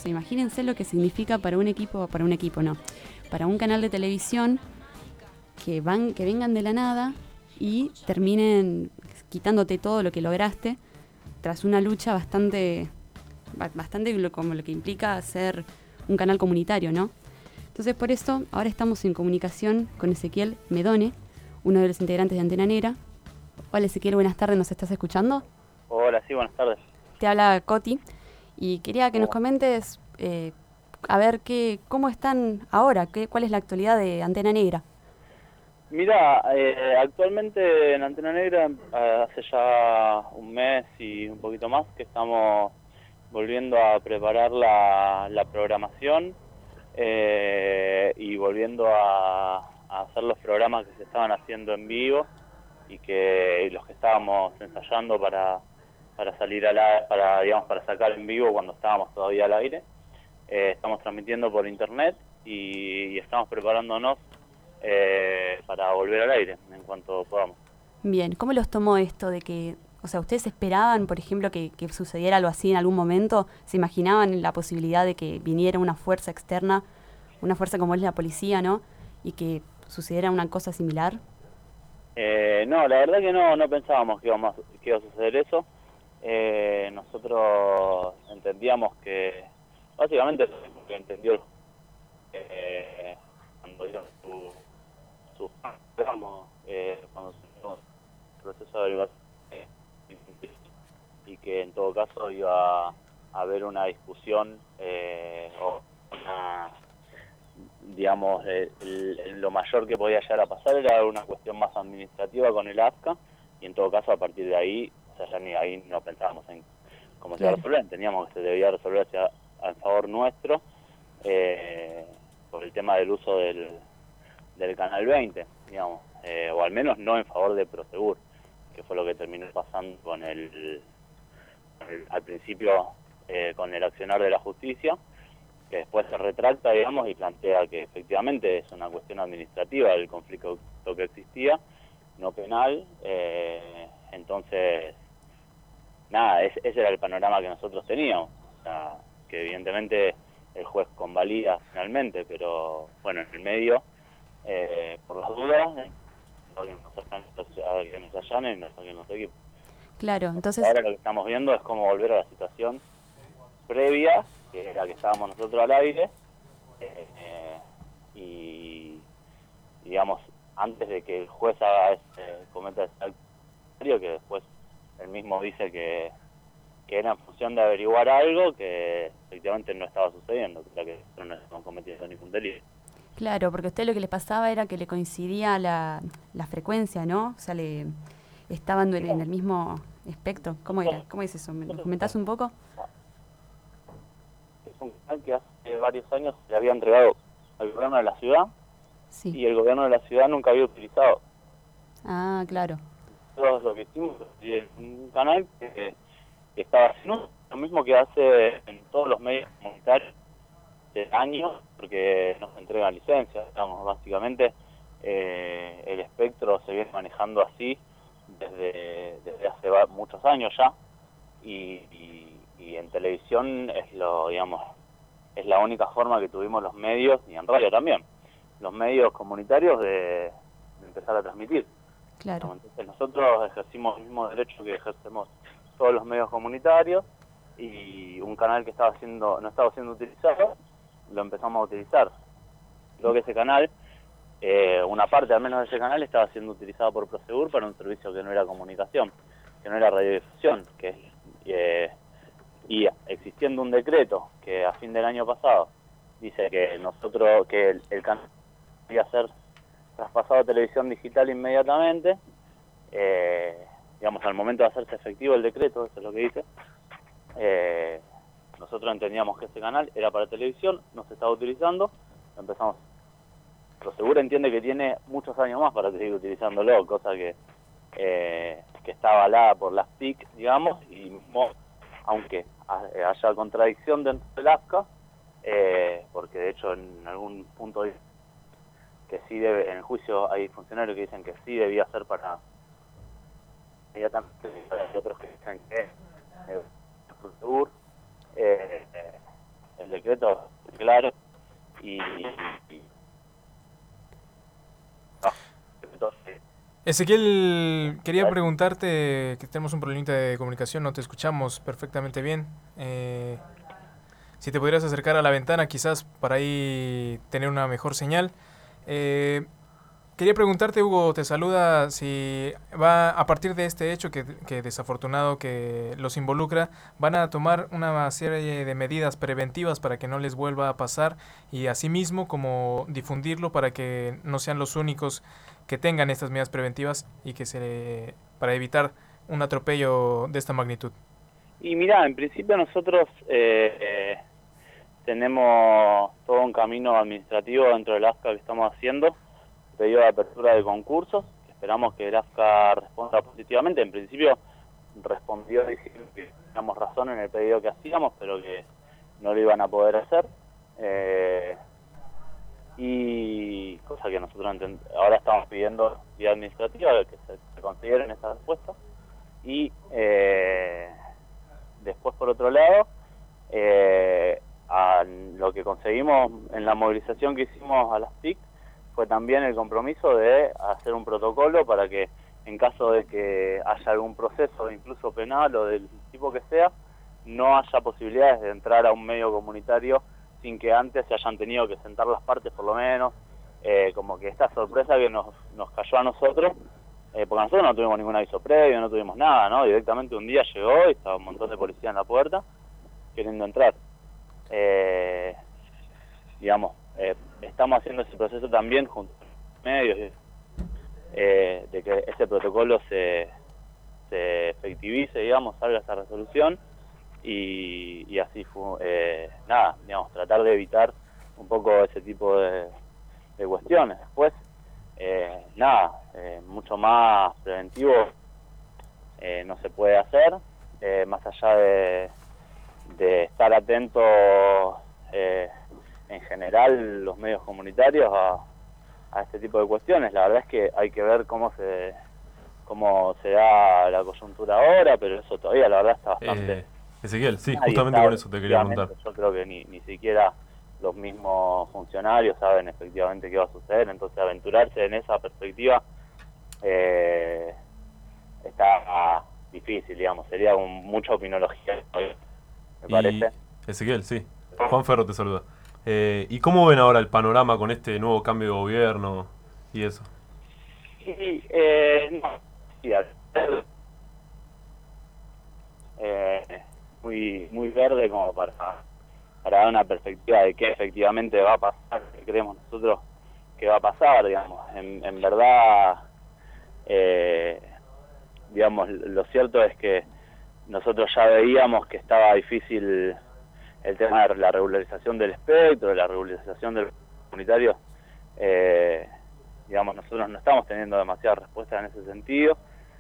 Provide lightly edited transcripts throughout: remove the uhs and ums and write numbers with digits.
sea, imagínense lo que significa para un equipo no, para un canal de televisión que vengan de la nada y terminen quitándote todo lo que lograste tras una lucha bastante como lo que implica ser un canal comunitario, ¿no? Entonces, por eso, ahora estamos en comunicación con Ezequiel Medone, uno de los integrantes de Antena Negra. Hola Ezequiel, buenas tardes, ¿nos estás escuchando? Hola, sí, buenas tardes. Te habla Coti y quería que nos comentes a ver cómo están ahora, cuál es la actualidad de Antena Negra. Mira, actualmente en Antena Negra hace ya un mes y un poquito más que estamos volviendo a preparar la programación y volviendo a hacer los programas que se estaban haciendo en vivo y los que estábamos ensayando para salir para sacar en vivo cuando estábamos todavía al aire. Estamos transmitiendo por internet y estamos preparándonos para volver al aire en cuanto podamos. Bien, ¿cómo los tomó esto de que, o sea, ustedes esperaban, por ejemplo, que sucediera algo así en algún momento? ¿Se imaginaban la posibilidad de que viniera una fuerza externa, una fuerza como es la policía, ¿no? Y que sucediera una cosa similar. No, la verdad que no pensábamos que iba a suceder eso. Nosotros entendíamos que, básicamente, lo que entendió cuando dieron su cuando se hizo el proceso de averiguación, y que en todo caso iba a haber una discusión o una, digamos, lo mayor que podía llegar a pasar era una cuestión más administrativa con el AFCA, y en todo caso a partir de ahí, o sea, ya ni ahí no pensábamos en cómo se iba a resolver, entendíamos que se debía resolver a favor nuestro por el tema del uso del Canal 20, digamos, o al menos no en favor de Prosegur, que fue lo que terminó pasando al principio con el accionar de la justicia, que después se retracta, digamos, y plantea que efectivamente es una cuestión administrativa del conflicto que existía, no penal. Entonces, nada, ese era el panorama que nosotros teníamos, o sea, que evidentemente el juez convalida finalmente, pero bueno, en el medio, por las dudas, que nos allanen y nos saquen los equipos. Claro, entonces... Ahora lo que estamos viendo es cómo volver a la situación previa, que era que estábamos nosotros al aire, y digamos, antes de que el juez cometa ese acto, que después él mismo dice que era en función de averiguar algo que efectivamente no estaba sucediendo, que no estaban cometiendo ningún delito. Claro, porque a usted lo que le pasaba era que le coincidía la frecuencia, ¿no? O sea, estaban en el mismo espectro. ¿Cómo era? ¿Cómo es eso? ¿Me lo comentás un poco? Es un canal que hace varios años se había entregado al gobierno de la ciudad, sí, y el gobierno de la ciudad nunca había utilizado. Ah, claro. Todos lo que hicimos es un canal que estaba haciendo lo mismo que hace en todos los medios comunitarios de años, porque nos entregan licencias, digamos, básicamente el espectro se viene manejando así desde hace muchos años ya, y en televisión es la única forma que tuvimos los medios, y en radio también, los medios comunitarios de empezar a transmitir. Claro. Entonces nosotros ejercimos el mismo derecho que ejercemos todos los medios comunitarios, y un canal que no estaba siendo utilizado, lo empezamos a utilizar. Creo que ese canal, una parte al menos de ese canal, estaba siendo utilizado por Prosegur para un servicio que no era comunicación, que no era radiodifusión, y existiendo un decreto que a fin del año pasado dice que el canal debía ser traspasado a televisión digital inmediatamente, digamos, al momento de hacerse efectivo el decreto, eso es lo que dice. Nosotros entendíamos que ese canal era para televisión, no se estaba utilizando, empezamos. Prosegur entiende que tiene muchos años más para seguir utilizándolo, cosa que está avalada por las TIC, digamos, y mismo, aunque haya contradicción dentro del AFCA, porque de hecho en algún punto dice que sí debe, en el juicio hay funcionarios que dicen que sí debía ser para inmediatamente, y otros que dicen que Prosegur, el reglamento claro y no, entonces, Ezequiel, quería preguntarte, que tenemos un problemita de comunicación, no te escuchamos perfectamente bien. Si te pudieras acercar a la ventana quizás para ahí tener una mejor señal. Quería preguntarte, Hugo, te saluda, si va a partir de este hecho que desafortunado que los involucra, van a tomar una serie de medidas preventivas para que no les vuelva a pasar y asimismo como difundirlo para que no sean los únicos que tengan estas medidas preventivas y para evitar un atropello de esta magnitud. y mira, en principio nosotros tenemos todo un camino administrativo dentro del AFCA que estamos haciendo, pedido de apertura de concursos, esperamos que el AFCA responda positivamente. En principio respondió diciendo que teníamos razón en el pedido que hacíamos, pero que no lo iban a poder hacer. Y cosa que nosotros ahora estamos pidiendo vía administrativa que se consideren esas respuestas. Y después, por otro lado, a lo que conseguimos en la movilización que hicimos a las TIC fue también el compromiso de hacer un protocolo para que en caso de que haya algún proceso, incluso penal o del tipo que sea, no haya posibilidades de entrar a un medio comunitario sin que antes se hayan tenido que sentar las partes por lo menos, como que esta sorpresa que nos cayó a nosotros, porque nosotros no tuvimos ningún aviso previo, no tuvimos nada, ¿no? Directamente un día llegó y estaba un montón de policía en la puerta queriendo entrar. Estamos haciendo ese proceso también junto a los medios, de que ese protocolo se efectivice, digamos, salga esa resolución y así tratar de evitar un poco ese tipo de cuestiones. Después, mucho más preventivo no se puede hacer, más allá de estar atentos en general los medios comunitarios a este tipo de cuestiones. La verdad es que hay que ver cómo se da la coyuntura ahora, pero eso todavía la verdad está bastante... Ezequiel, sí, justamente con eso te quería preguntar. Yo creo que ni siquiera los mismos funcionarios saben efectivamente qué va a suceder, entonces aventurarse en esa perspectiva está difícil, digamos, sería mucha opinología, me parece. Ezequiel, sí, Juan Ferro te saluda. ¿Y cómo ven ahora el panorama con este nuevo cambio de gobierno y eso? Muy verde como para dar una perspectiva de qué efectivamente va a pasar, qué creemos nosotros que va a pasar, digamos. En verdad, digamos, lo cierto es que nosotros ya veíamos que estaba difícil el tema de la regularización del espectro, de la regularización del comunitario. Digamos, nosotros no estamos teniendo demasiadas respuestas en ese sentido,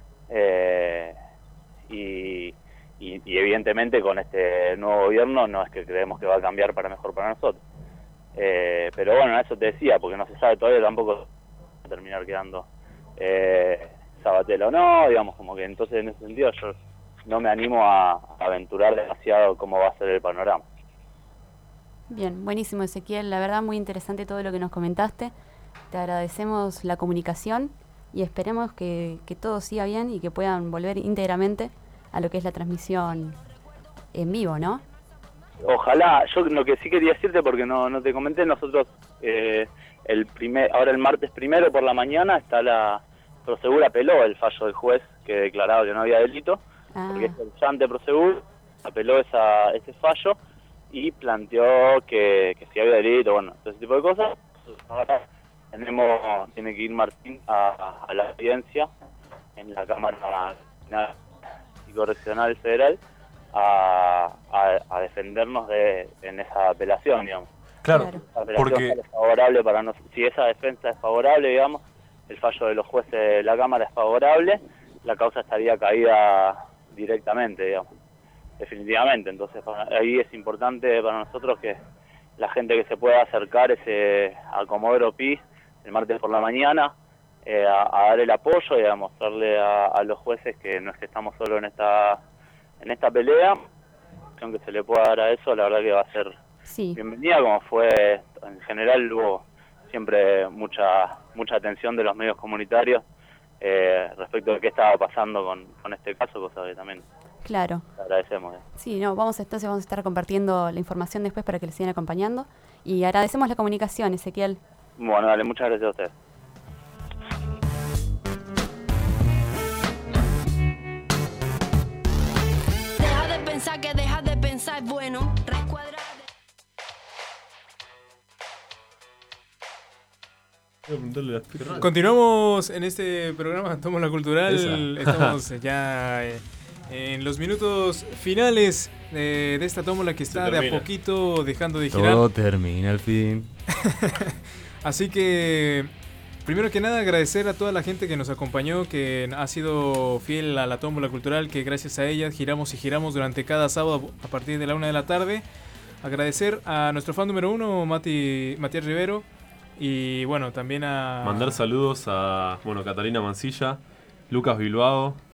y evidentemente con este nuevo gobierno no es que creemos que va a cambiar para mejor para nosotros. Pero bueno, eso te decía, porque no se sabe todavía tampoco va a terminar quedando Sabatel o no, digamos, como que entonces en ese sentido yo no me animo a aventurar demasiado cómo va a ser el panorama. Bien, buenísimo, Ezequiel, la verdad muy interesante todo lo que nos comentaste. Te agradecemos la comunicación y esperemos que todo siga bien y que puedan volver íntegramente a lo que es la transmisión en vivo, ¿no? Ojalá. Yo lo que sí quería decirte, porque no te comenté, nosotros ahora el martes 1 por la mañana Prosegur apeló el fallo del juez que declaraba que no había delito, porque el ante Prosegur apeló ese fallo y planteó que sí había delito, bueno, ese tipo de cosas. Ahora tiene que ir Martín a la audiencia en la Cámara y Correccional Federal a defendernos en esa apelación, digamos. Claro, La apelación porque es favorable para nosotros. Si esa defensa es favorable, digamos, el fallo de los jueces de la Cámara es favorable, la causa estaría caída directamente, digamos, definitivamente. Entonces ahí es importante para nosotros que la gente que se pueda acercar a Comodoro Pi el martes por la mañana a dar el apoyo y a mostrarle a los jueces que no es que estamos solo en esta pelea, aunque se le pueda dar a eso, la verdad que va a ser Sí. bienvenida, como fue en general. Hubo siempre mucha atención de los medios comunitarios respecto de qué estaba pasando con este caso, cosa que también Claro. agradecemos. Sí, no, vamos a estar compartiendo la información después para que les sigan acompañando. Y agradecemos la comunicación, Ezequiel. Bueno, dale, muchas gracias a ustedes. Deja de pensar, bueno, recuadra. Continuamos en este programa Tómbola Cultural. Estamos ya en los minutos finales de esta tómbola que está de a poquito dejando de girar. Todo termina al fin. Así que, primero que nada, agradecer a toda la gente que nos acompañó, que ha sido fiel a la tómbola cultural, que gracias a ella giramos y giramos durante cada sábado a partir de la 1 de la tarde. Agradecer a nuestro fan número 1, Matías Rivero. Y bueno, también a... Mandar saludos a Catalina Mancilla, Lucas Bilbao,